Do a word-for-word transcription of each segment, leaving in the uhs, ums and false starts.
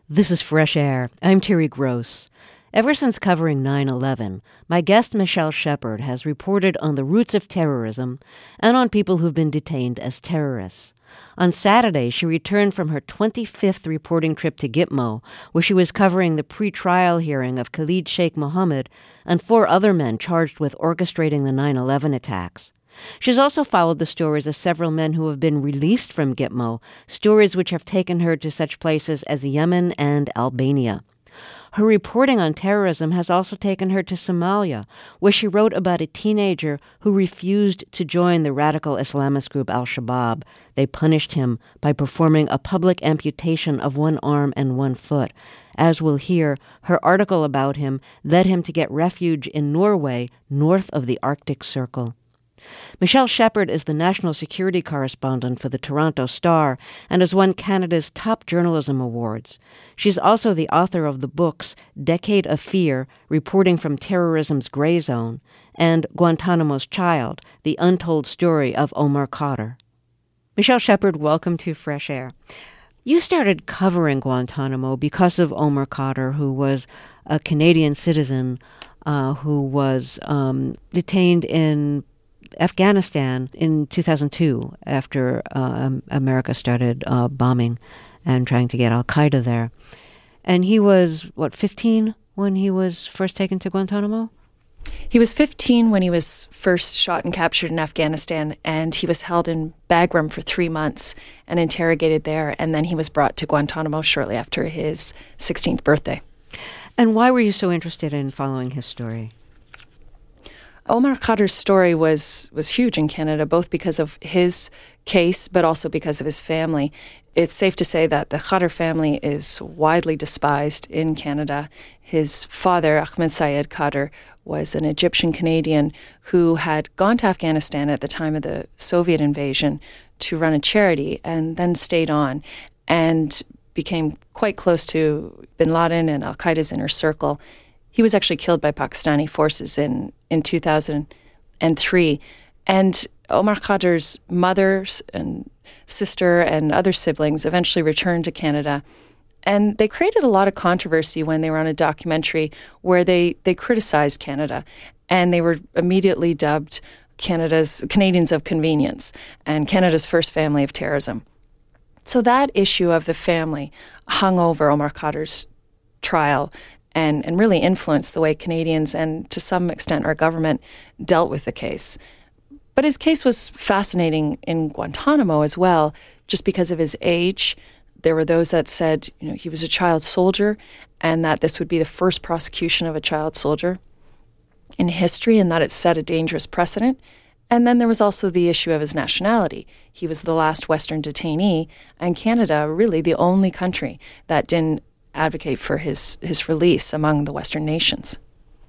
This is Fresh Air. I'm Terry Gross. Ever since covering nine eleven, my guest Michelle Shepard has reported on the roots of terrorism and on people who've been detained as terrorists. On Saturday, she returned from her twenty-fifth reporting trip to Gitmo, where she was covering the pre-trial hearing of Khalid Sheikh Mohammed and four other men charged with orchestrating the nine eleven attacks. She's also followed the stories of several men who have been released from Gitmo, stories which have taken her to such places as Yemen and Albania. Her reporting on terrorism has also taken her to Somalia, where she wrote about a teenager who refused to join the radical Islamist group Al-Shabaab. They punished him by performing a public amputation of one arm and one foot. As we'll hear, her article about him led him to get refuge in Norway, north of the Arctic Circle. Michelle Shepard is the national security correspondent for the Toronto Star and has won Canada's top journalism awards. She's also the author of the books Decade of Fear, Reporting from Terrorism's Gray Zone, and Guantanamo's Child, The Untold Story of Omar Khadr. Michelle Shepard, welcome to Fresh Air. You started covering Guantanamo because of Omar Khadr, who was a Canadian citizen uh, who was um, detained in Afghanistan in two thousand two, after uh, America started uh, bombing and trying to get al-Qaeda there. And he was, what, fifteen when he was first taken to Guantanamo? He was fifteen when he was first shot and captured in Afghanistan, and he was held in Bagram for three months and interrogated there, and then he was brought to Guantanamo shortly after his sixteenth birthday. And why were you so interested in following his story? Omar Khadr's story was, was huge in Canada, both because of his case, but also because of his family. It's safe to say that the Khadr family is widely despised in Canada. His father, Ahmed Syed Khadr, was an Egyptian-Canadian who had gone to Afghanistan at the time of the Soviet invasion to run a charity and then stayed on and became quite close to bin Laden and al-Qaeda's inner circle. He was actually killed by Pakistani forces in, in two thousand three. And Omar Khadr's mother and sister and other siblings eventually returned to Canada. And they created a lot of controversy when they were on a documentary where they, they criticized Canada. And they were immediately dubbed Canada's Canadians of Convenience and Canada's first family of terrorism. So that issue of the family hung over Omar Khadr's trial and, and really influenced the way Canadians and, to some extent, our government dealt with the case. But his case was fascinating in Guantanamo as well, just because of his age. There were those that said, you know, he was a child soldier and that this would be the first prosecution of a child soldier in history and that it set a dangerous precedent. And then there was also the issue of his nationality. He was the last Western detainee, and Canada, really the only country that didn't advocate for his, his release among the Western nations.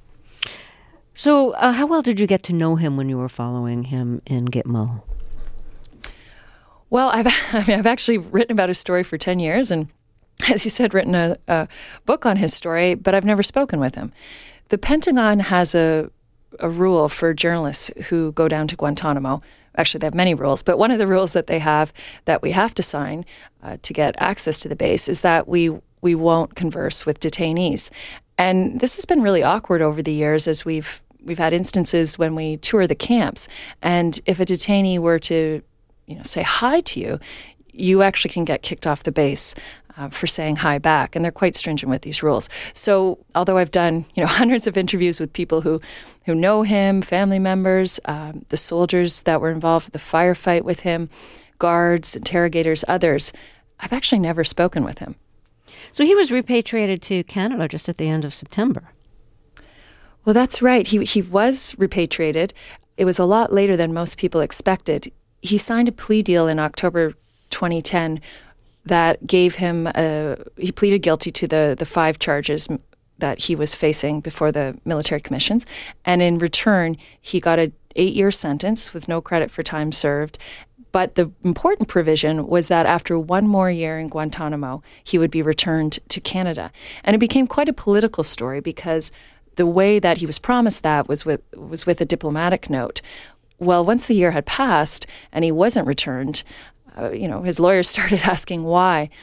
So uh, how well did you get to know him when you were following him in Gitmo? Well, I've I mean, I've actually written about his story for ten years, and as you said, written a, a book on his story, but I've never spoken with him. The Pentagon has a, a rule for journalists who go down to Guantanamo. Actually, they have many rules, but one of the rules that they have that we have to sign uh, to get access to the base is that we we won't converse with detainees. And this has been really awkward over the years as we've we've had instances when we tour the camps. And if a detainee were to, you know, say hi to you, you actually can get kicked off the base uh, for saying hi back. And they're quite stringent with these rules. So although I've done, you know, hundreds of interviews with people who, who know him, family members, um, the soldiers that were involved with the firefight with him, guards, interrogators, others, I've actually never spoken with him. So he was repatriated to Canada just at the end of September. Well, that's right. He he was repatriated. It was a lot later than most people expected. He signed a plea deal in October twenty ten that gave him a, he pleaded guilty to the, the five charges that he was facing before the military commissions. And in return, he got an eight-year sentence with no credit for time served. But the important provision was that after one more year in Guantanamo, he would be returned to Canada. And it became quite a political story because the way that he was promised that was with was with a diplomatic note. Well, once the year had passed and he wasn't returned, uh, you know, his lawyers started asking why.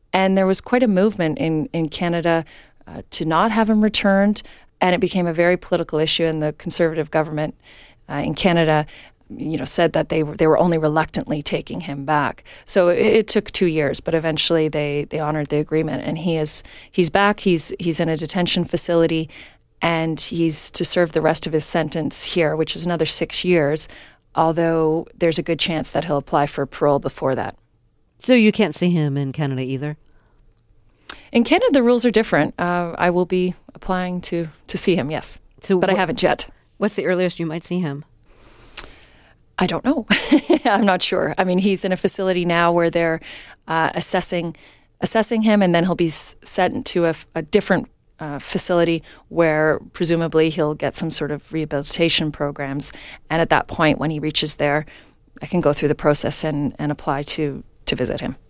And there was quite a movement in, in Canada uh, to not have him returned, and it became a very political issue, and the Conservative government uh, in Canada you know, said that they were, they were only reluctantly taking him back. So it, it took two years, but eventually they, they honored the agreement, and he is he's back. He's he's in a detention facility, and he's to serve the rest of his sentence here, which is another six years, although there's a good chance that he'll apply for parole before that. So you can't see him in Canada either? In Canada, the rules are different. Uh, I will be applying to, to see him, yes, so but wh- I haven't yet. What's the earliest you might see him? I don't know. I'm not sure. I mean, he's in a facility now where they're uh, assessing assessing him, and then he'll be s- sent to a, a different uh, facility where presumably he'll get some sort of rehabilitation programs. And at that point, when he reaches there, I can go through the process and, and apply to, to visit him.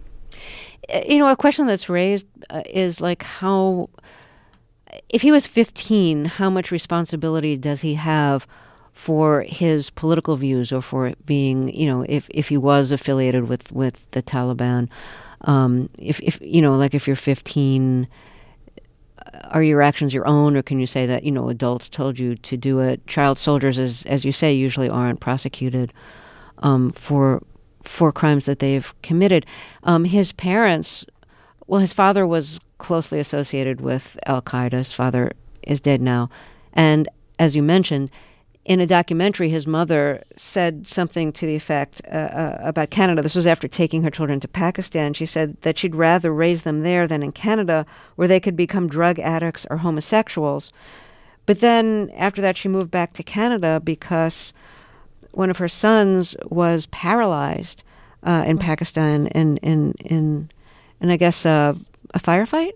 You know, a question that's raised uh, is like how, if he was fifteen, how much responsibility does he have for his political views, or for being, you know, if, if he was affiliated with, with the Taliban? Um, if, if, you know, like if you're fifteen, are your actions your own, or can you say that, you know, adults told you to do it? Child soldiers, as as you say, usually aren't prosecuted um, for for crimes that they've committed. Um, his parents, well, his father was closely associated with Al-Qaeda. His father is dead now. And as you mentioned, in a documentary, his mother said something to the effect uh, uh, about Canada. This was after taking her children to Pakistan. She said that she'd rather raise them there than in Canada, where they could become drug addicts or homosexuals. But then after that, she moved back to Canada because one of her sons was paralyzed uh, in Pakistan in, in, in, in I guess, uh, a firefight?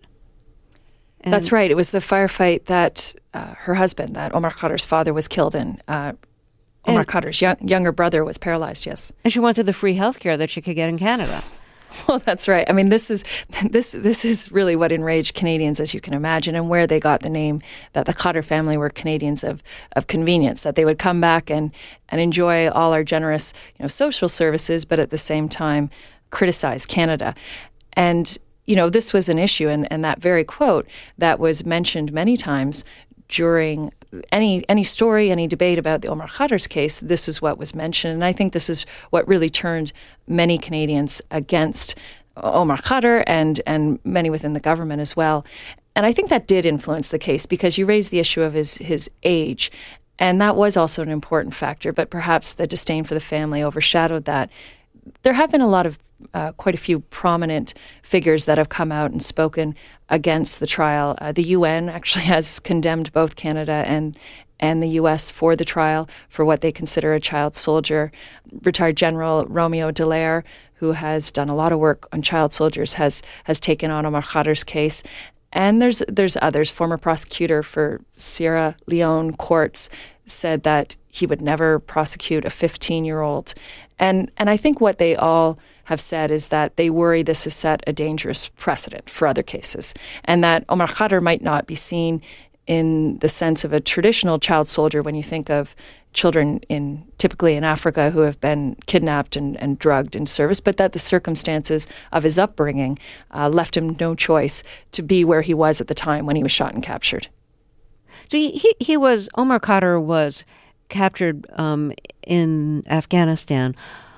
And That's right. It was the firefight that uh, her husband, that Omar Khadr's father, was killed in. Uh, Omar and, Khadr's young, younger brother was paralyzed, yes. And she wanted the free health care that she could get in Canada. Well, that's right. I mean, this is this this is really what enraged Canadians, as you can imagine, and where they got the name that the Khadr family were Canadians of, of convenience, that they would come back and, and enjoy all our generous, you know, social services, but at the same time criticize Canada. And you know, this was an issue, and, and that very quote that was mentioned many times during any any story, any debate about the Omar Khadr's case, this is what was mentioned. And I think this is what really turned many Canadians against Omar Khadr and, and many within the government as well. And I think that did influence the case, because you raised the issue of his, his age, and that was also an important factor, but perhaps the disdain for the family overshadowed that. There have been a lot of Uh, quite a few prominent figures that have come out and spoken against the trial. Uh, the U N actually has condemned both Canada and and the U S for the trial for what they consider a child soldier. Retired General Romeo Dallaire, who has done a lot of work on child soldiers, has has taken on Omar Khadr's case. And there's there's others. Former prosecutor for Sierra Leone courts said that he would never prosecute a fifteen-year-old. And and I think what they all have said is that they worry this has set a dangerous precedent for other cases, and that Omar Khadr might not be seen in the sense of a traditional child soldier when you think of children in typically in Africa who have been kidnapped and, and drugged in service, but that the circumstances of his upbringing uh, left him no choice to be where he was at the time when he was shot and captured. So he, he, he was, Omar Khadr was captured um, in Afghanistan.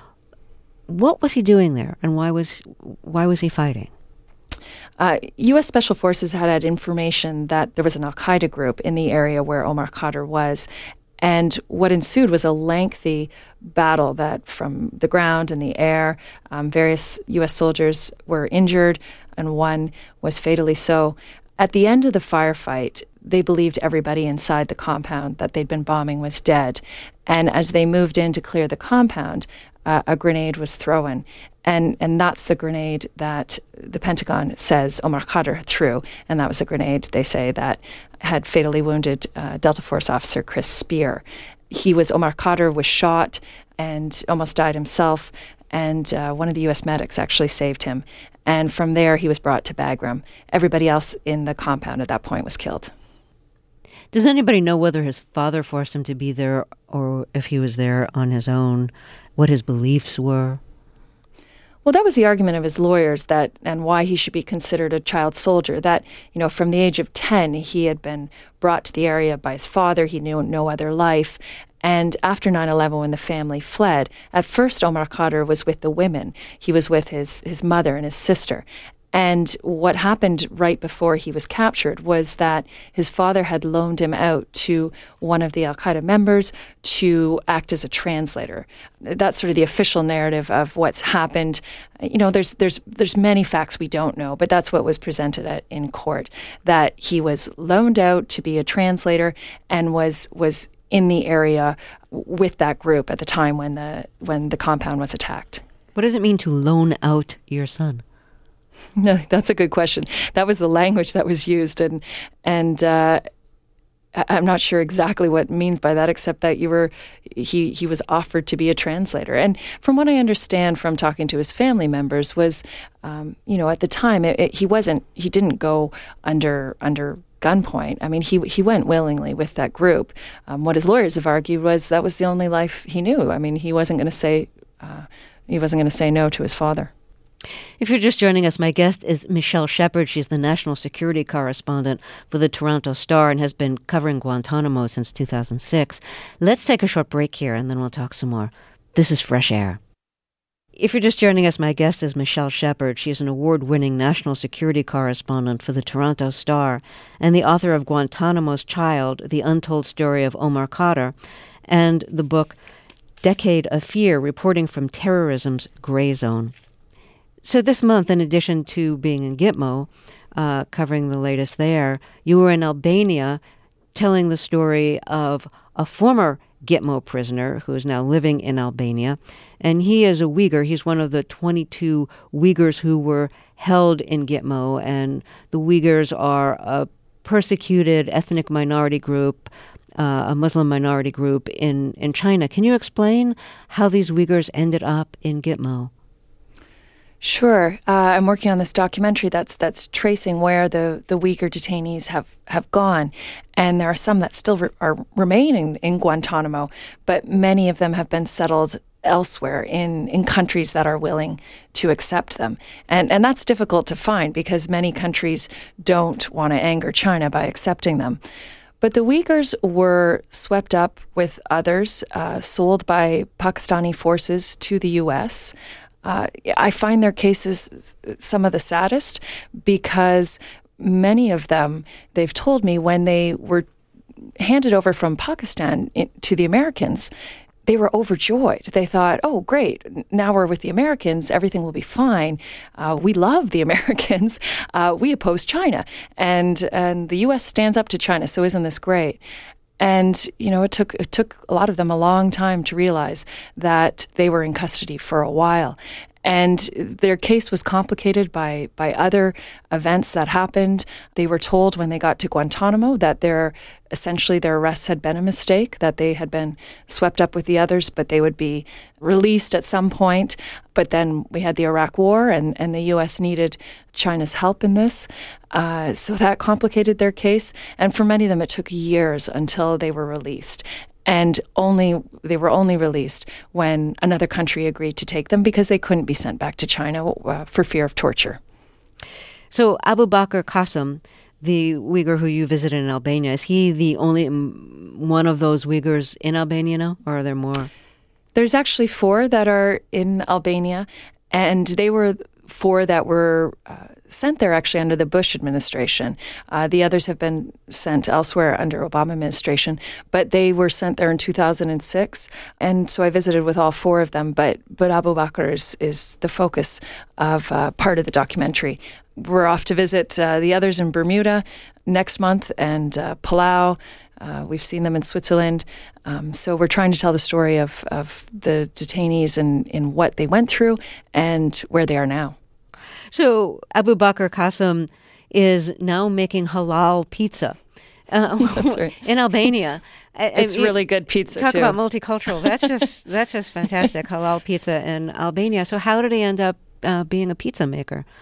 What was he doing there, and why was why was he fighting? Uh, U S Special Forces had had information that there was an Al-Qaeda group in the area where Omar Khadr was, and what ensued was a lengthy battle that from the ground and the air, um, various U S soldiers were injured, and one was fatally so. At the end of the firefight, they believed everybody inside the compound that they'd been bombing was dead, and as they moved in to clear the compound, Uh, a grenade was thrown, and and that's the grenade that the Pentagon says Omar Khadr threw, and that was a grenade, they say, that had fatally wounded uh, Delta Force officer Chris Spear. He was, Omar Khadr was shot and almost died himself, and uh, one of the U S medics actually saved him, and from there he was brought to Bagram. Everybody else in the compound at that point was killed. Does anybody know whether his father forced him to be there, or if he was there on his own, what his beliefs were? Well, that was the argument of his lawyers, that and why he should be considered a child soldier, that, you know, from the age of ten, he had been brought to the area by his father. He knew no other life. And after nine eleven, when the family fled, at first Omar Khadr was with the women. He was with his, his mother and his sister. And what happened right before he was captured was that his father had loaned him out to one of the al-Qaeda members to act as a translator. That's sort of the official narrative of what's happened. You know, there's there's there's many facts we don't know, but that's what was presented at, in court, that he was loaned out to be a translator and was was in the area with that group at the time when the when the compound was attacked. What does it mean to loan out your son? No, that's a good question. That was the language that was used, and and uh, I'm not sure exactly what it means by that, except that you were he he was offered to be a translator. And from what I understand from talking to his family members was, um, you know, at the time it, it, he wasn't he didn't go under under gunpoint. I mean, he he went willingly with that group. Um, what his lawyers have argued was that was the only life he knew. I mean, he wasn't going to say uh, he wasn't going to say no to his father. If you're just joining us, my guest is Michelle Shepard. She's the national security correspondent for the Toronto Star and has been covering Guantanamo since two thousand six. Let's take a short break here and then we'll talk some more. This is Fresh Air. If you're just joining us, my guest is Michelle Shepard. She is an award-winning national security correspondent for the Toronto Star and the author of Guantanamo's Child, The Untold Story of Omar Khadr, and the book Decade of Fear, Reporting from Terrorism's Gray Zone. So this month, in addition to being in Gitmo, uh, covering the latest there, you were in Albania telling the story of a former Gitmo prisoner who is now living in Albania. And he is a Uyghur. He's one of the twenty-two Uyghurs who were held in Gitmo. And the Uyghurs are a persecuted ethnic minority group, uh, a Muslim minority group in, in China. Can you explain how these Uyghurs ended up in Gitmo? Sure. Uh, I'm working on this documentary that's that's tracing where the, the Uyghur detainees have, have gone. And there are some that still re- are remaining in Guantanamo, but many of them have been settled elsewhere in, in countries that are willing to accept them. And, and that's difficult to find because many countries don't want to anger China by accepting them. But the Uyghurs were swept up with others, uh, sold by Pakistani forces to the U S Uh, I find their cases some of the saddest because many of them, they've told me when they were handed over from Pakistan in, to the Americans, they were overjoyed. They thought, oh, great, now we're with the Americans, everything will be fine. Uh, we love the Americans. Uh, we oppose China. And, and the U S stands up to China, so isn't this great? And, you know, it took it took a lot of them a long time to realize that they were in custody for a while. And their case was complicated by, by other events that happened. They were told when they got to Guantanamo that their essentially their arrests had been a mistake, that they had been swept up with the others, but they would be released at some point. But then we had the Iraq War, and, and the U S needed China's help in this. Uh, so that complicated their case. And for many of them, it took years until they were released. And only they were only released when another country agreed to take them because they couldn't be sent back to China uh, for fear of torture. So Abu Bakr Qasim, the Uyghur who you visited in Albania, is he the only one of those Uyghurs in Albania now, or are there more? There's actually four that are in Albania, and they were four that were uh, sent there actually under the Bush administration. Uh, the others have been sent elsewhere under Obama administration, but they were sent there in two thousand six. And so I visited with all four of them, but but Abu Bakr is, is the focus of uh, part of the documentary. We're off to visit uh, the others in Bermuda next month and uh, Palau. Uh, we've seen them in Switzerland. Um, so we're trying to tell the story of, of the detainees and, and what they went through and where they are now. So Abu Bakr Qasim is now making halal pizza. Uh, That's right. In Albania. It's I, really good pizza, talk too. Talk about multicultural. That's just that's just fantastic, halal pizza in Albania. So how did he end up uh, being a pizza maker?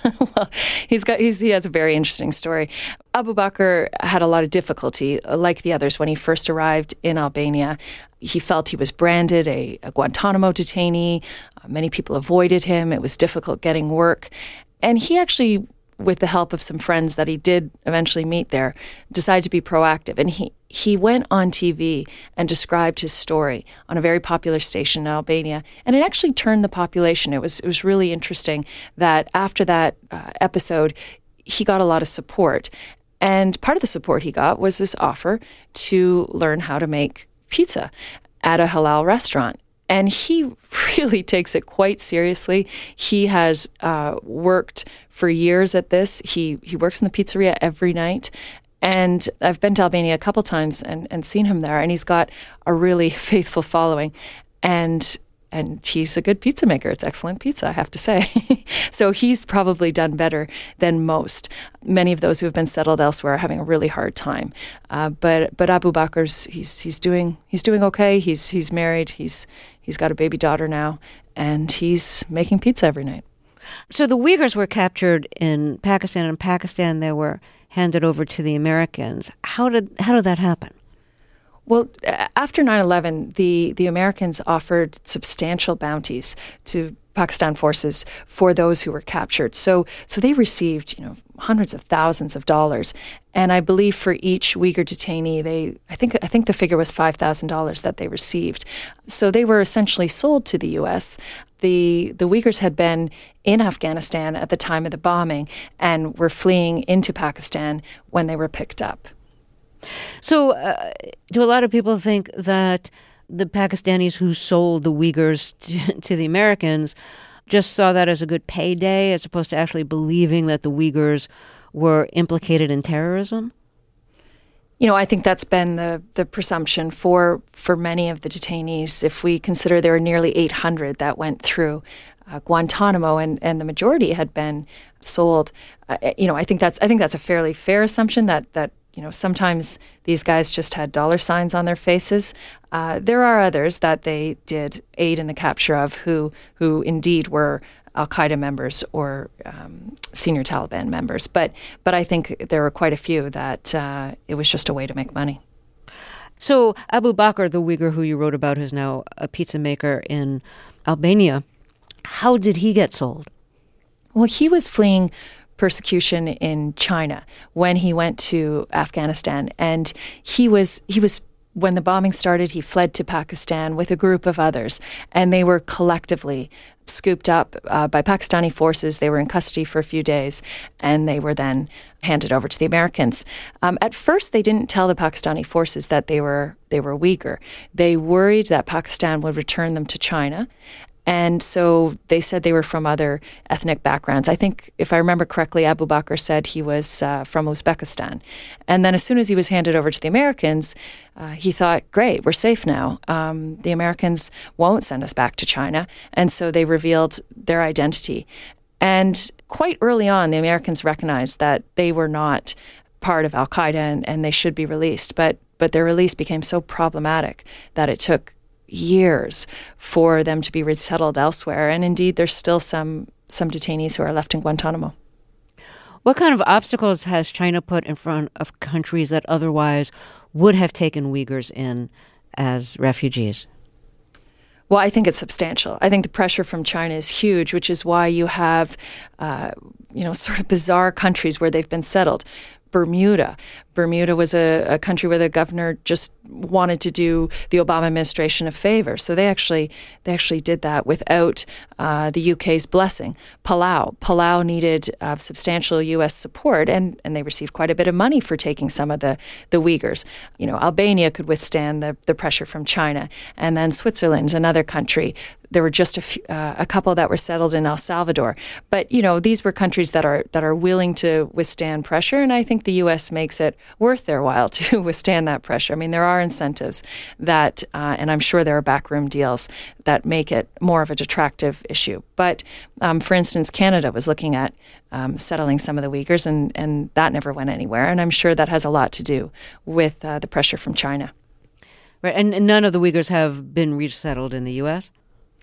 Well, he's got he's, he has a very interesting story. Abu Bakr had a lot of difficulty, like the others, when he first arrived in Albania. He felt he was branded a, a Guantanamo detainee. Uh, many people avoided him. It was difficult getting work. And he actually, with the help of some friends that he did eventually meet there, decided to be proactive. And he, he went on T V and described his story on a very popular station in Albania. And it actually turned the population. It was, it was really interesting that after that uh, episode, he got a lot of support. And part of the support he got was this offer to learn how to make pizza at a halal restaurant. And he really takes it quite seriously. He has uh, worked for years at this. He he works in the pizzeria every night. And I've been to Albania a couple times and, and seen him there. And he's got a really faithful following. And and he's a good pizza maker. It's excellent pizza, I have to say. So he's probably done better than most. Many of those who have been settled elsewhere are having a really hard time. Uh, but but Abu Bakr's he's he's doing he's doing okay. He's he's married. He's he's got a baby daughter now, and he's making pizza every night. So the Uyghurs were captured in Pakistan, and in Pakistan they were handed over to the Americans. How did how did that happen? Well, after nine eleven, the, the Americans offered substantial bounties to Pakistan forces for those who were captured. So so they received, you know, hundreds of thousands of dollars. And I believe for each Uyghur detainee, they I think I think the figure was five thousand dollars that they received. So they were essentially sold to the U S. The the Uyghurs had been in Afghanistan at the time of the bombing and were fleeing into Pakistan when they were picked up. So uh, do a lot of people think that the Pakistanis who sold the Uyghurs to, to the Americans just saw that as a good payday as opposed to actually believing that the Uyghurs were implicated in terrorism? You know, I think that's been the, the presumption for, for many of the detainees. If we consider there were nearly eight hundred that went through uh, Guantanamo, and, and the majority had been sold, uh, you know, I think that's I think that's a fairly fair assumption that that you know, sometimes these guys just had dollar signs on their faces. Uh, there are others that they did aid in the capture of who who indeed were Al-Qaeda members or um, senior Taliban members. But but I think there were quite a few that uh, it was just a way to make money. So Abu Bakr, the Uyghur who you wrote about, who's now a pizza maker in Albania, how did he get sold? Well, he was fleeing persecution in China when he went to Afghanistan, and he was he was when the bombing started, he fled to Pakistan with a group of others, and they were collectively scooped up uh, by Pakistani forces. They were in custody for a few days, and they were then handed over to the Americans. Um, at first, they didn't tell the Pakistani forces that they were they were Uyghur. They worried that Pakistan would return them to China. And so they said they were from other ethnic backgrounds. I think, if I remember correctly, Abu Bakr said he was uh, from Uzbekistan. And then as soon as he was handed over to the Americans, uh, he thought, great, we're safe now. Um, the Americans won't send us back to China. And so they revealed their identity. And quite early on, the Americans recognized that they were not part of Al-Qaeda and, and they should be released. But, but their release became so problematic that it took years for them to be resettled elsewhere. And indeed, there's still some some detainees who are left in Guantanamo. What kind of obstacles has China put in front of countries that otherwise would have taken Uyghurs in as refugees? Well, I think it's substantial. I think the pressure from China is huge, which is why you have, uh, you know, sort of bizarre countries where they've been settled. Bermuda. Bermuda was a, a country where the governor just wanted to do the Obama administration a favor. So they actually they actually did that without uh, the U K's blessing. Palau. Palau needed uh, substantial U S support, and, and they received quite a bit of money for taking some of the, the Uyghurs. You know, Albania could withstand the, the pressure from China. And then Switzerland's another country. There were just a, few, uh, a couple that were settled in El Salvador. But, you know, these were countries that are that are willing to withstand pressure, and I think the U S makes it worth their while to withstand that pressure. I mean, there are incentives that, uh, and I'm sure there are backroom deals that make it more of a attractive issue. But, um, for instance, Canada was looking at um, settling some of the Uyghurs, and, and that never went anywhere. And I'm sure that has a lot to do with uh, the pressure from China. Right, and none of the Uyghurs have been resettled in the U S?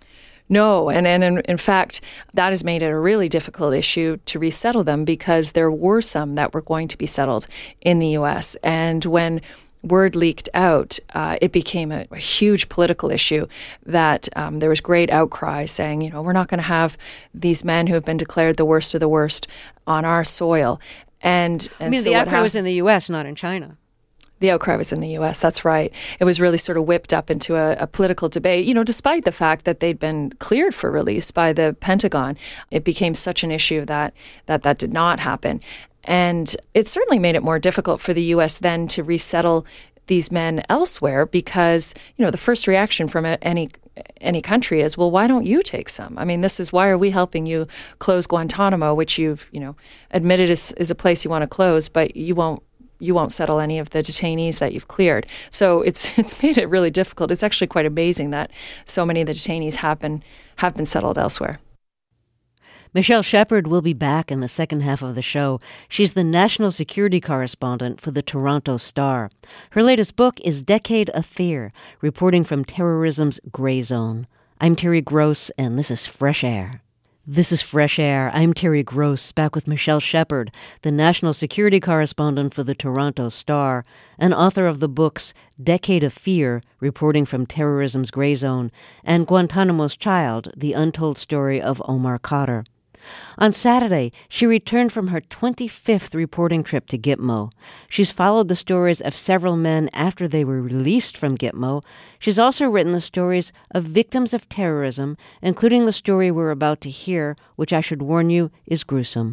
No, and, and in, in fact, that has made it a really difficult issue to resettle them because there were some that were going to be settled in the U S. And when word leaked out, uh, it became a, a huge political issue that um, there was great outcry saying, you know, we're not going to have these men who have been declared the worst of the worst on our soil. And, and I mean, so the what outcry hap- was in the U S, not in China. The outcry was in the U S, that's right. It was really sort of whipped up into a, a political debate, you know, despite the fact that they'd been cleared for release by the Pentagon. It became such an issue that that, that did not happen. And it certainly made it more difficult for the U S then to resettle these men elsewhere because, you know, the first reaction from any any country is, well, why don't you take some? I mean, this is why are we helping you close Guantanamo, which you've, you know, admitted is, is a place you want to close, but you won't you won't settle any of the detainees that you've cleared. So it's it's made it really difficult. It's actually quite amazing that so many of the detainees have been, have been settled elsewhere. Michelle Shepard will be back in the second half of the show. She's the national security correspondent for the Toronto Star. Her latest book is Decade of Fear, reporting from terrorism's gray zone. I'm Terry Gross, and this is Fresh Air. This is Fresh Air. I'm Terry Gross, back with Michelle Shepard, the national security correspondent for the Toronto Star, and author of the books Decade of Fear, Reporting from Terrorism's Gray Zone, and Guantanamo's Child, The Untold Story of Omar Khadr. On Saturday, she returned from her twenty-fifth reporting trip to Gitmo. She's followed the stories of several men after they were released from Gitmo. She's also written the stories of victims of terrorism, including the story we're about to hear, which I should warn you is gruesome.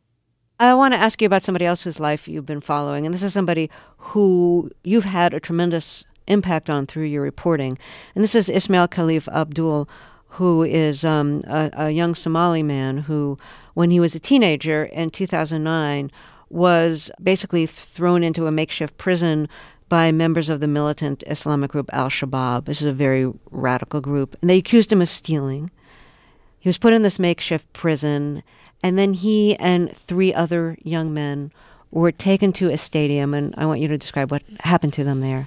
I want to ask you about somebody else whose life you've been following, and this is somebody who you've had a tremendous impact on through your reporting. And this is Ismail Khalif Abdul, who is um, a, a young Somali man who, when he was a teenager in two thousand nine, was basically thrown into a makeshift prison by members of the militant Islamic group Al-Shabaab. This is a very radical group. And they accused him of stealing. He was put in this makeshift prison, and then he and three other young men were taken to a stadium, and I want you to describe what happened to them there.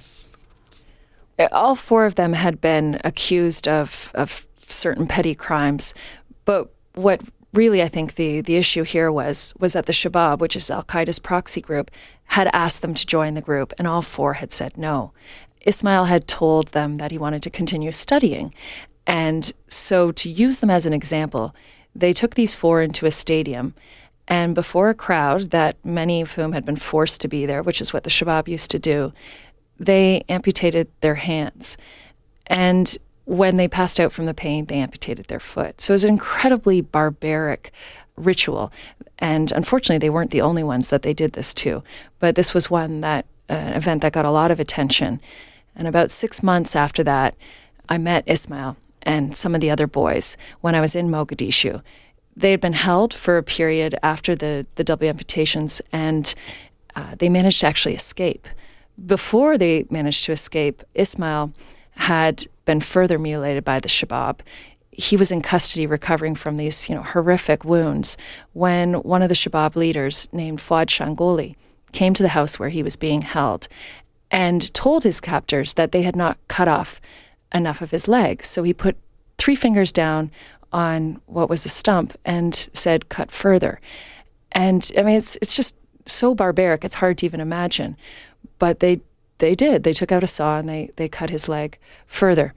All four of them had been accused of, of certain petty crimes. But what really I think the, the issue here was, was that the Shabaab, which is al-Qaeda's proxy group, had asked them to join the group, and all four had said no. Ismail had told them that he wanted to continue studying. And so to use them as an example, they took these four into a stadium, and before a crowd that many of whom had been forced to be there, which is what the Shabaab used to do, they amputated their hands. And when they passed out from the pain, they amputated their foot. So it was an incredibly barbaric ritual. And unfortunately, they weren't the only ones that they did this to. But this was one that, uh, an event that got a lot of attention. And about six months after that, I met Ismail and some of the other boys when I was in Mogadishu. They had been held for a period after the, the double amputations, and uh, they managed to actually escape. Before they managed to escape, Ismail had been further mutilated by the Shabaab. He was in custody recovering from these, you know, horrific wounds when one of the Shabaab leaders named Fuad Shangoli came to the house where he was being held and told his captors that they had not cut off enough of his legs. So he put three fingers down on what was a stump and said, cut further. And I mean, it's it's just so barbaric, it's hard to even imagine. But they they did. They took out a saw and they, they cut his leg further.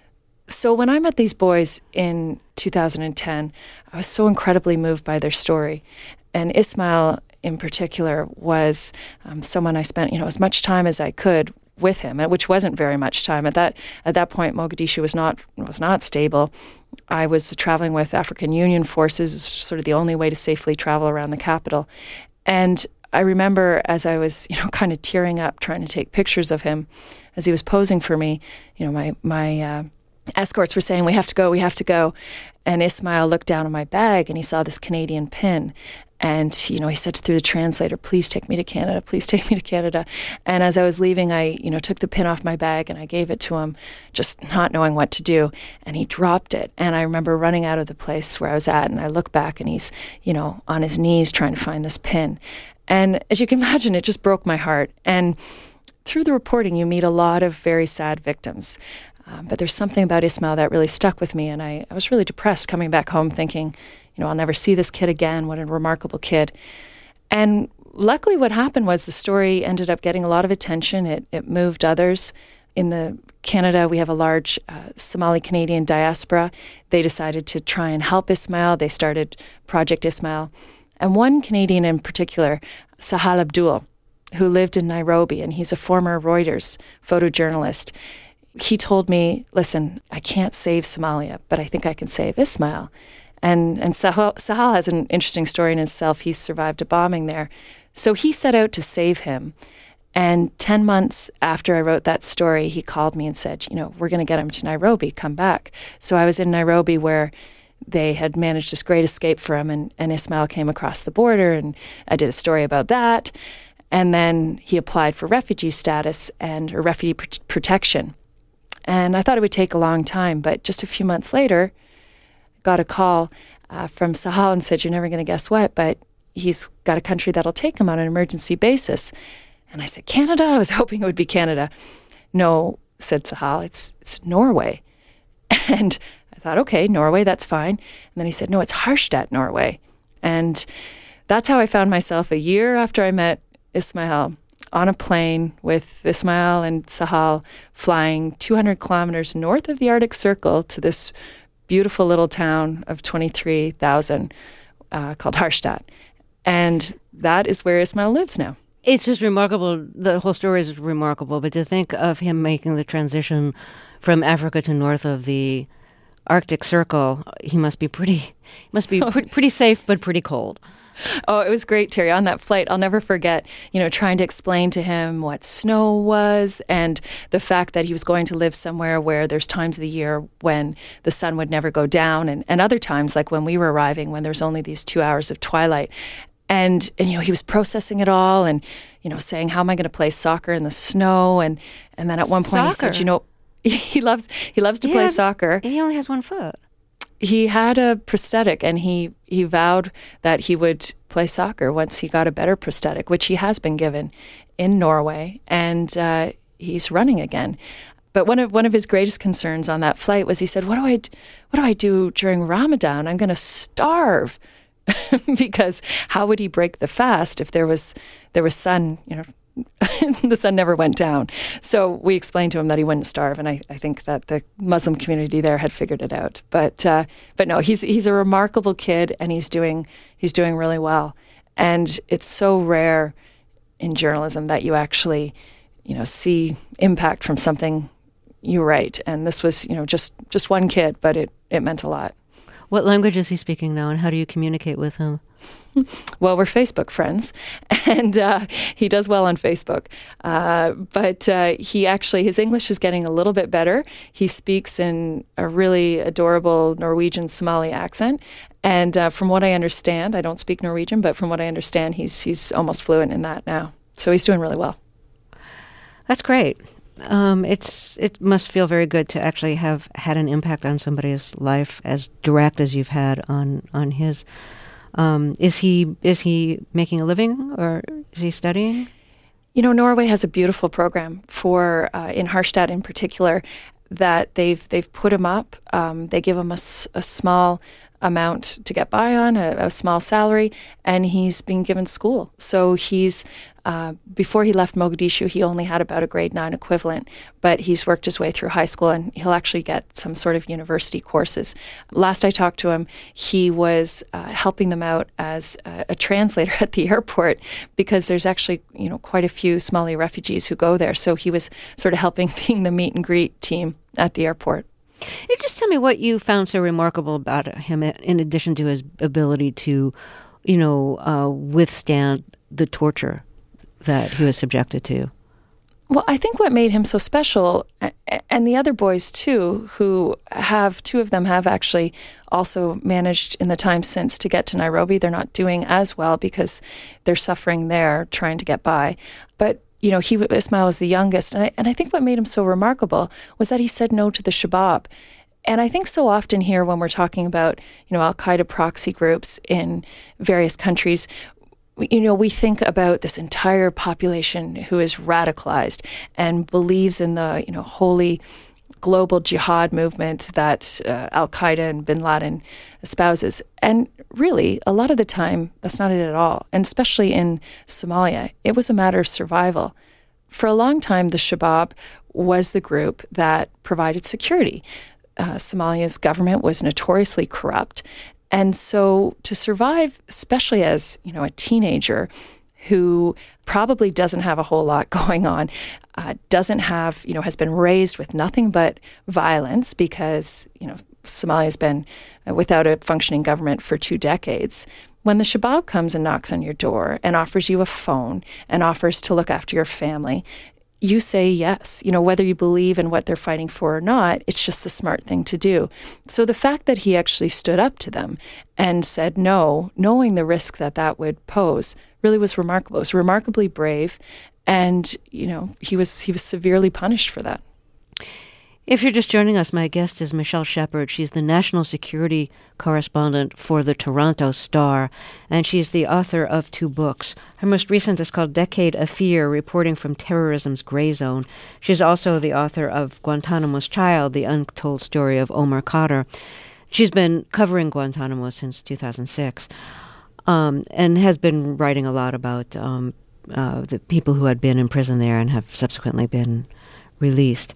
So when I met these boys in two thousand ten, I was so incredibly moved by their story. And Ismail in particular was um, someone I spent, you know, as much time as I could with him, which wasn't very much time. At that at that point, Mogadishu was not was not stable. I was traveling with African Union forces. It was sort of the only way to safely travel around the capital. And I remember as I was, you know, kind of tearing up, trying to take pictures of him as he was posing for me, you know, my, my uh, escorts were saying, we have to go, we have to go. And Ismail looked down on my bag and he saw this Canadian pin. And, you know, he said through the translator, please take me to Canada, please take me to Canada. And as I was leaving, I, you know, took the pin off my bag and I gave it to him, just not knowing what to do. And he dropped it. And I remember running out of the place where I was at, and I look back and he's, you know, on his knees trying to find this pin. And as you can imagine, it just broke my heart. And through the reporting, you meet a lot of very sad victims. Uh, Um, but there's something about Ismail that really stuck with me, and I, I was really depressed coming back home thinking, you know, I'll never see this kid again. What a remarkable kid. And luckily what happened was the story ended up getting a lot of attention. It, it moved others. In the Canada, we have a large uh, Somali-Canadian diaspora. They decided to try and help Ismail. They started Project Ismail. And one Canadian in particular, Sahal Abdul, who lived in Nairobi, and he's a former Reuters photojournalist, he told me, listen, I can't save Somalia, but I think I can save Ismail. And and Sahal, Sahal has an interesting story in himself. He survived a bombing there. So he set out to save him. And ten months after I wrote that story, he called me and said, you know, we're going to get him to Nairobi, come back. So I was in Nairobi where they had managed this great escape for him, and, and Ismail came across the border, and I did a story about that. And then he applied for refugee status and or refugee pr- protection. And I thought it would take a long time, but just a few months later, got a call uh, from Sahal and said, you're never going to guess what, but he's got a country that'll take him on an emergency basis. And I said, Canada? I was hoping it would be Canada. No, said Sahal, it's it's Norway. And I thought, okay, Norway, that's fine. And then he said, no, it's Harstad, Norway. And that's how I found myself a year after I met Ismail on a plane with Ismail and Sahal flying two hundred kilometers north of the Arctic Circle to this beautiful little town of twenty-three thousand uh, called Harstad. And that is where Ismail lives now. It's just remarkable. The whole story is remarkable. But to think of him making the transition from Africa to north of the Arctic Circle, he must be pretty, must be pre- pretty safe, but pretty cold. Oh, it was great, Terry. On that flight, I'll never forget, you know, trying to explain to him what snow was and the fact that he was going to live somewhere where there's times of the year when the sun would never go down, and, and other times, like when we were arriving, when there's only these two hours of twilight. And, and, you know, he was processing it all and, you know, saying, how am I going to play soccer in the snow? And and then at one point soccer. he said, you know, he loves he loves to he play has, soccer. He only has one foot. He had a prosthetic, and he, he vowed that he would play soccer once he got a better prosthetic, which he has been given in Norway, and uh, he's running again. But one of one of his greatest concerns on that flight was he said, what do I, what do I do during Ramadan? I'm going to starve. Because how would he break the fast if there was there was sun, you know, the sun never went down. So we explained to him that he wouldn't starve, and I, I think that the Muslim community there had figured it out. But uh, but no, he's he's a remarkable kid, and he's doing he's doing really well. And it's so rare in journalism that you actually, you know, see impact from something you write. And this was, you know, just just one kid, but it, it meant a lot. What language is he speaking now, and how do you communicate with him? Well, we're Facebook friends, and uh, he does well on Facebook. Uh, but uh, he actually, his English is getting a little bit better. He speaks in a really adorable Norwegian Somali accent. And uh, from what I understand, I don't speak Norwegian, but from what I understand, he's he's almost fluent in that now. So he's doing really well. That's great. Um, it's it must feel very good to actually have had an impact on somebody's life as direct as you've had on on his. Um, is he is he making a living, or is he studying? You know, Norway has a beautiful program for uh, in Harstad in particular that they've they've put him up. Um, they give him a, a small amount to get by on, a, a small salary, and he's been given school. So he's Uh, before he left Mogadishu, he only had about a grade nine equivalent, but he's worked his way through high school, and he'll actually get some sort of university courses. Last I talked to him, he was uh, helping them out as a, a translator at the airport, because there's actually, you know, quite a few Somali refugees who go there. So he was sort of helping being the meet and greet team at the airport. You just tell me what you found so remarkable about him, in addition to his ability to, you know, uh, withstand the torture that he was subjected to. Well, I think what made him so special, and the other boys too, who have, two of them have actually also managed in the time since to get to Nairobi. They're not doing as well because they're suffering there, trying to get by. But, you know, he Ismail was the youngest. And I, and I think what made him so remarkable was that he said no to the Shabab. And I think so often here when we're talking about, you know, Al-Qaeda proxy groups in various countries, you know, we think about this entire population who is radicalized and believes in the, you know, holy global jihad movement that uh, Al-Qaeda and bin Laden espouses. And really, a lot of the time, that's not it at all. And especially in Somalia, it was a matter of survival. For a long time, the Shabaab was the group that provided security. Uh, Somalia's government was notoriously corrupt. And so to survive, especially as, you know, a teenager who probably doesn't have a whole lot going on, uh, doesn't have, you know, has been raised with nothing but violence because, you know, Somalia's been without a functioning government for two decades. When the Shabaab comes and knocks on your door and offers you a phone and offers to look after your family, you say yes. You know, whether you believe in what they're fighting for or not, it's just the smart thing to do. So the fact that he actually stood up to them and said no, knowing the risk that that would pose, really was remarkable. It was remarkably brave, and you know, he was he was severely punished for that. If you're just joining us, my guest is Michelle Shepherd. She's the national security correspondent for the Toronto Star, and she's the author of two books. Her most recent is called Decade of Fear, Reporting from Terrorism's Gray Zone. She's also the author of Guantanamo's Child, The Untold Story of Omar Khadr. She's been covering Guantanamo since two thousand six. Um, and has been writing a lot about um, uh, the people who had been in prison there and have subsequently been released.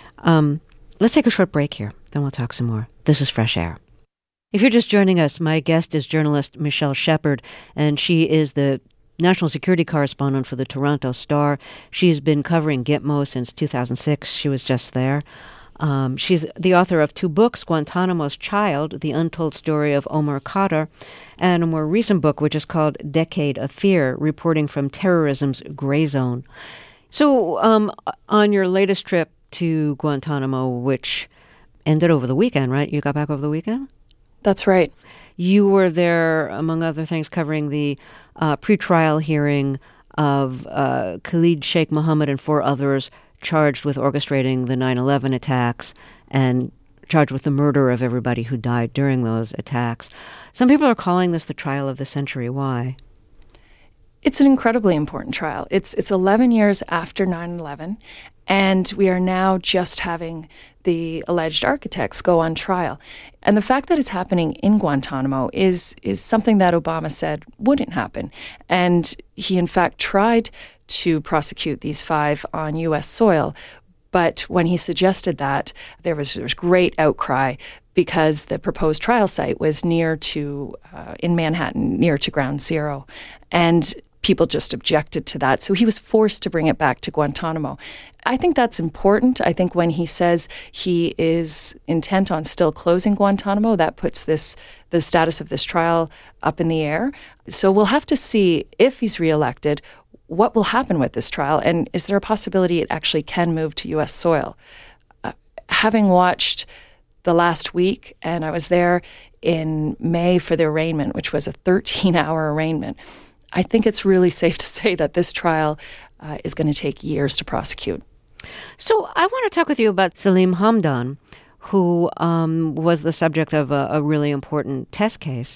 Um, let's take a short break here, then we'll talk some more. This is Fresh Air. If you're just joining us, my guest is journalist Michelle Shepherd, and she is the national security correspondent for the Toronto Star. She's been covering Gitmo since two thousand six. She was just there. Um, she's the author of two books, Guantanamo's Child, The Untold Story of Omar Khadr, and a more recent book, which is called Decade of Fear, Reporting from Terrorism's Gray Zone. So um, on your latest trip to Guantanamo, which ended over the weekend, right? You got back over the weekend? That's right. You were there, among other things, covering the uh, pretrial hearing of uh, Khalid Sheikh Mohammed and four others charged with orchestrating the nine eleven attacks and charged with the murder of everybody who died during those attacks. Some people are calling this the trial of the century. Why? It's an incredibly important trial. It's it's eleven years after nine eleven, and we are now just having the alleged architects go on trial. And the fact that it's happening in Guantanamo is is something that Obama said wouldn't happen. And he, in fact, tried to prosecute these five on U S soil. But when he suggested that, there was, there was great outcry because the proposed trial site was near to, uh, in Manhattan, near to Ground Zero. And people just objected to that. So he was forced to bring it back to Guantanamo. I think that's important. I think when he says he is intent on still closing Guantanamo, that puts this the status of this trial up in the air. So we'll have to see if he's reelected, what will happen with this trial, and is there a possibility it actually can move to U S soil? Uh, having watched the last week, and I was there in May for the arraignment, which was a thirteen-hour arraignment, I think it's really safe to say that this trial uh, is going to take years to prosecute. So I want to talk with you about Salim Hamdan, who um, was the subject of a, a really important test case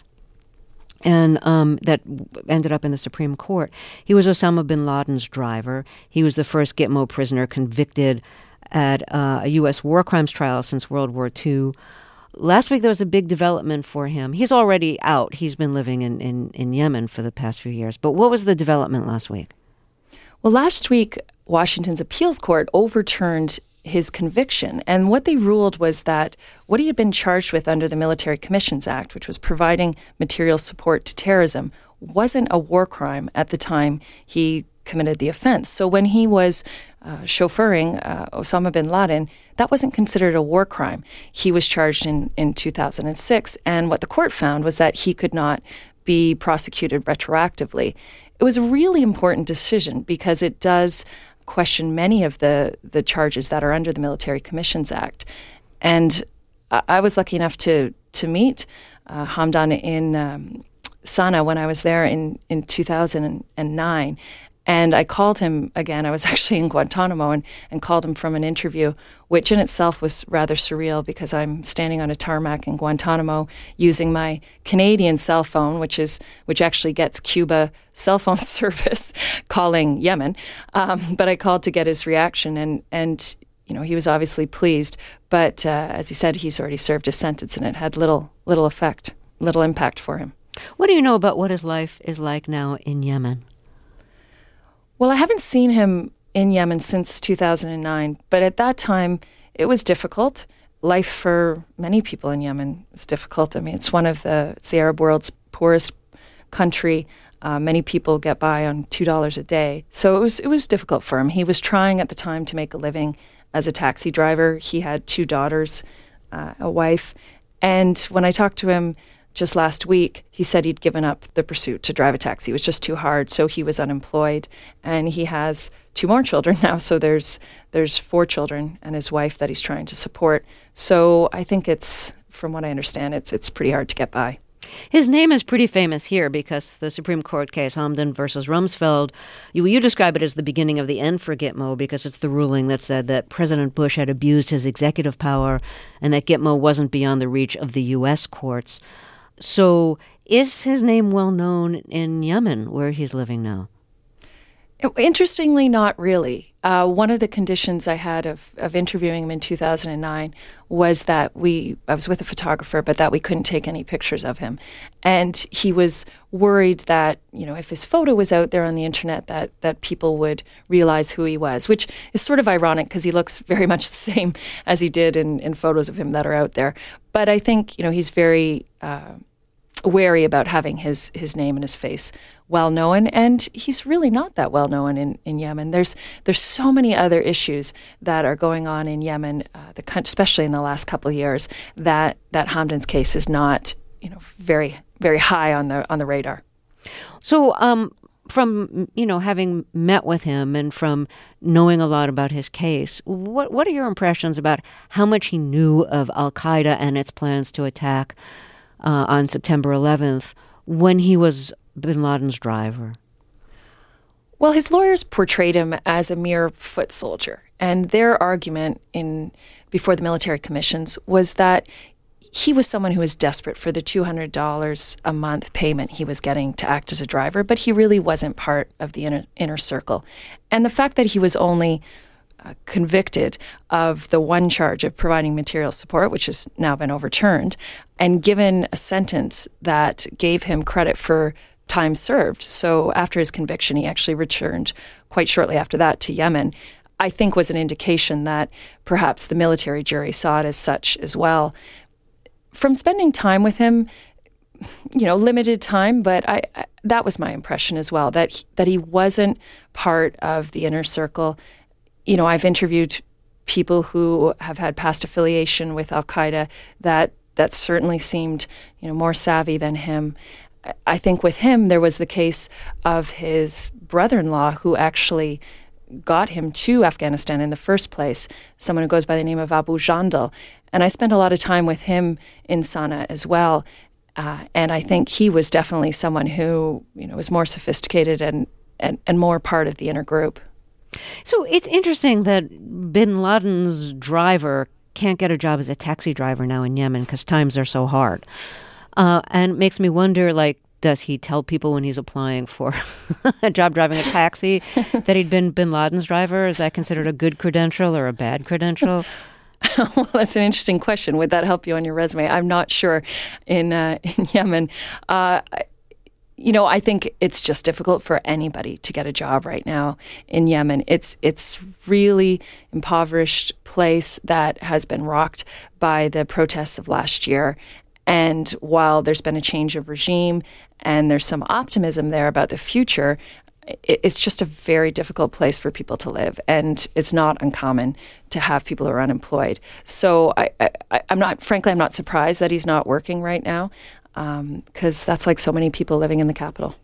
and um, that ended up in the Supreme Court. He was Osama bin Laden's driver. He was the first Gitmo prisoner convicted at uh, a U S war crimes trial since World War Two. Last week, there was a big development for him. He's already out. He's been living in, in, in Yemen for the past few years. But what was the development last week? Well, last week, Washington's appeals court overturned his conviction. And what they ruled was that what he had been charged with under the Military Commissions Act, which was providing material support to terrorism, wasn't a war crime at the time he committed the offense. So when he was uh, chauffeuring uh, Osama bin Laden, that wasn't considered a war crime. He was charged in, in two thousand six, and what the court found was that he could not be prosecuted retroactively. It was a really important decision because it does question many of the, the charges that are under the Military Commissions Act. And I, I was lucky enough to to meet uh, Hamdan in um, Sana'a when I was there in, in two thousand nine. And I called him again. I was actually in Guantanamo and, and called him from an interview, which in itself was rather surreal because I'm standing on a tarmac in Guantanamo using my Canadian cell phone, which is which actually gets Cuba cell phone service, calling Yemen. Um, but I called to get his reaction. And, and you know, he was obviously pleased. But uh, as he said, he's already served his sentence, and it had little little effect, little impact for him. What do you know about what his life is like now in Yemen? Well, I haven't seen him in Yemen since two thousand nine, but at that time, it was difficult. Life for many people in Yemen was difficult. I mean, it's one of the, it's the Arab world's poorest country. Uh, many people get by on two dollars a day. So it was it was difficult for him. He was trying at the time to make a living as a taxi driver. He had two daughters, uh, a wife. And when I talked to him just last week, he said he'd given up the pursuit to drive a taxi. It was just too hard, so he was unemployed. And he has two more children now, so there's there's four children and his wife that he's trying to support. So I think it's, from what I understand, it's it's pretty hard to get by. His name is pretty famous here because the Supreme Court case, Hamdan versus Rumsfeld, you, you describe it as the beginning of the end for Gitmo because it's the ruling that said that President Bush had abused his executive power and that Gitmo wasn't beyond the reach of the U S courts. So is his name well known in Yemen, where he's living now? Interestingly, not really. Uh, one of the conditions I had of, of interviewing him in two thousand nine was that we, I was with a photographer, but that we couldn't take any pictures of him. And he was worried that, you know, if his photo was out there on the internet, that, that people would realize who he was, which is sort of ironic because he looks very much the same as he did in, in photos of him that are out there. But I think, you know, he's very uh, wary about having his, his name and his face well known, and he's really not that well known in, in Yemen. There's there's so many other issues that are going on in Yemen, uh, the especially in the last couple of years, that that Hamdan's case is not, you know, very very high on the on the radar. So, um, from you know having met with him and from knowing a lot about his case, what what are your impressions about how much he knew of Al Qaeda and its plans to attack uh, on September eleventh when he was bin Laden's driver? Well, his lawyers portrayed him as a mere foot soldier, and their argument in before the military commissions was that he was someone who was desperate for the two hundred dollars a month payment he was getting to act as a driver, but he really wasn't part of the inner, inner circle. And the fact that he was only uh, convicted of the one charge of providing material support, which has now been overturned, and given a sentence that gave him credit for time served. So after his conviction, he actually returned quite shortly after that to Yemen, I think was an indication that perhaps the military jury saw it as such as well. From spending time with him, you know, limited time, but I, I that was my impression as well, that he, that he wasn't part of the inner circle. You know, I've interviewed people who have had past affiliation with Al Qaeda that that certainly seemed, you know, more savvy than him. I think with him, there was the case of his brother-in-law who actually got him to Afghanistan in the first place, someone who goes by the name of Abu Jandal. And I spent a lot of time with him in Sana'a as well. Uh, and I think he was definitely someone who, you know, was more sophisticated and, and, and more part of the inner group. So it's interesting that bin Laden's driver can't get a job as a taxi driver now in Yemen because times are so hard. Uh, and it makes me wonder, like, does he tell people when he's applying for a job driving a taxi that he'd been bin Laden's driver? Is that considered a good credential or a bad credential? Well, that's an interesting question. Would that help you on your resume? I'm not sure. In uh, in Yemen, uh, you know, I think it's just difficult for anybody to get a job right now in Yemen. It's it's really impoverished place that has been rocked by the protests of last year. And while there's been a change of regime and there's some optimism there about the future, it's just a very difficult place for people to live. And it's not uncommon to have people who are unemployed. So I, I, I'm not, frankly, I'm not surprised that he's not working right now because um, that's like so many people living in the capital.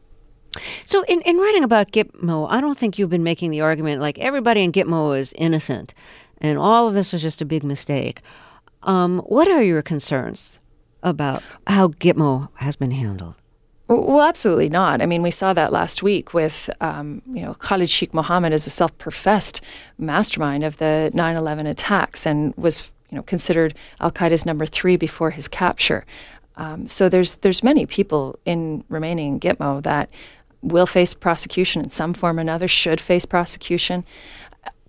So in, in writing about Gitmo, I don't think you've been making the argument like everybody in Gitmo is innocent and all of this was just a big mistake. Um, what are your concerns about how Gitmo has been handled? Well, absolutely not. I mean, we saw that last week with, um, you know, Khalid Sheikh Mohammed as a self-professed mastermind of the nine eleven attacks and was, you know, considered Al-Qaeda's number three before his capture. Um, so there's there's many people in remaining in Gitmo that will face prosecution in some form or another, should face prosecution.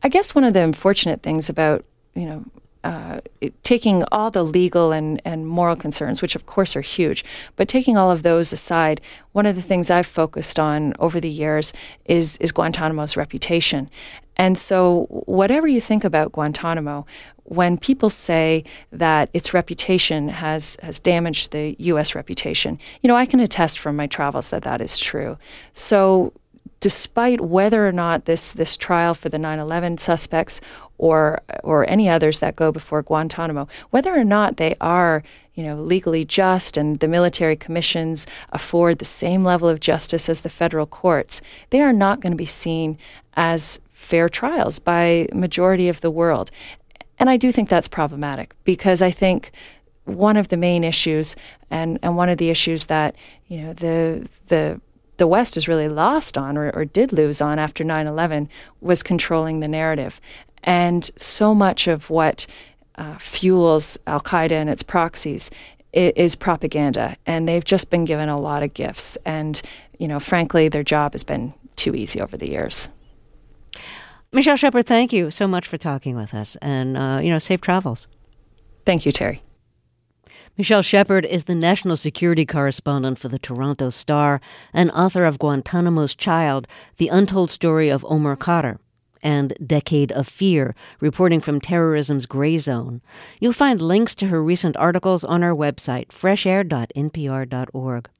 I guess one of the unfortunate things about, you know, uh, it, taking all the legal and, and moral concerns, which of course are huge, but taking all of those aside, one of the things I've focused on over the years is, is Guantanamo's reputation. And so whatever you think about Guantanamo, when people say that its reputation has, has damaged the U S reputation, you know, I can attest from my travels that that is true. So despite whether or not this, this trial for the nine eleven suspects or or any others that go before Guantanamo, whether or not they are, you know, legally just and the military commissions afford the same level of justice as the federal courts, they are not going to be seen as fair trials by majority of the world. And I do think that's problematic because I think one of the main issues and, and one of the issues that, you know, the the the West is really lost on or, or did lose on after nine eleven was controlling the narrative. And so much of what uh, fuels Al-Qaeda and its proxies is, is propaganda. And they've just been given a lot of gifts. And, you know, frankly, their job has been too easy over the years. Michelle Shepard, thank you so much for talking with us. And, uh, you know, safe travels. Thank you, Terry. Michelle Shepard is the national security correspondent for the Toronto Star and author of Guantanamo's Child, The Untold Story of Omar Khadr, and Decade of Fear, reporting from terrorism's gray zone. You'll find links to her recent articles on our website, fresh air dot n p r dot org.